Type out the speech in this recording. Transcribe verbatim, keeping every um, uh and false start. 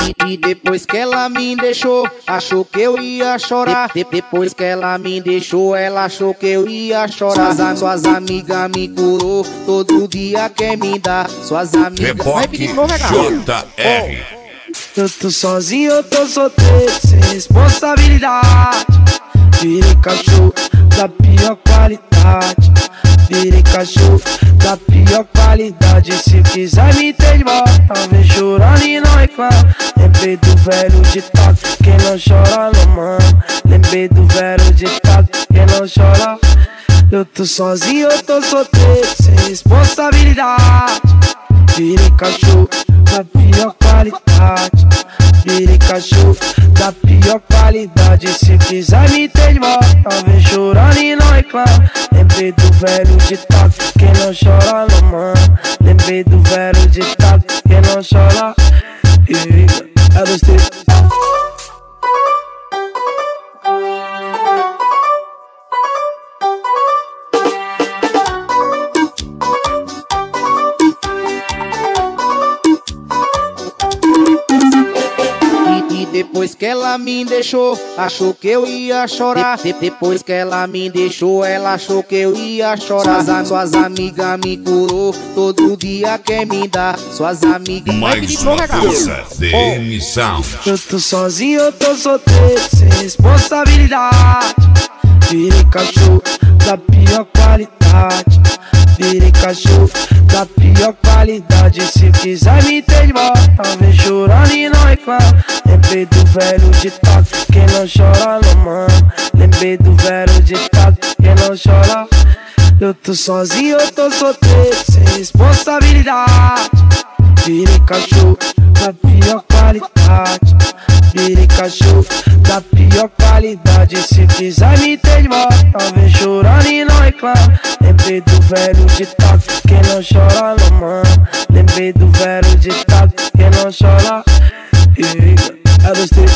E, e depois que ela me deixou, achou que eu ia chorar. De, depois que ela me deixou, ela achou que eu ia chorar. Suas, suas amigas me curou, todo dia quer me dar. Suas amigas... Reboque J R. Eu tô sozinho, eu tô solteiro, sem responsabilidade. Virei cachorro da pior qualidade. Virei cachorro da pior qualidade. Se quiser me ter de volta, vem chorando e não reclama. Lembrei do velho ditado, quem não chora não mama. Lembrei do velho ditado, quem não chora. Eu tô sozinho, eu tô solteiro, sem responsabilidade. Virei cachorro da pior qualidade. Virei cachorro da pior qualidade. Se quiser me ter de volta, vem chorando e não reclama. Lembrei do velho ditado, quem não chora não mama. Lembrei do velho ditado, quem não chora. E viva, é dos três. Depois que ela me deixou, achou que eu ia chorar. De, depois que ela me deixou, ela achou que eu ia chorar. Suas, suas amigas me curou, todo dia quer me dar. Suas amigas... Mais uma força, D M Sound. Eu tô sozinho, eu tô solteiro, sem responsabilidade. Virei cachorro da pior qualidade. Virei cachorro da pior qualidade. Se quiser me ter de volta, vem chorando e não reclama. Lembrei do velho ditado, quem não chora não mama. Lembrei do velho ditado, quem não chora. Eu tô sozinho, eu tô solteiro, sem responsabilidade. Virei cachorro da pior qualidade. Virei cachorro da pior qualidade. Se quiser me ter de volta, vem chorando e não reclama. Lembrei do velho ditado, quem não chora não mama. Lembrei do velho ditado, quem não chora. E viva, é dos três.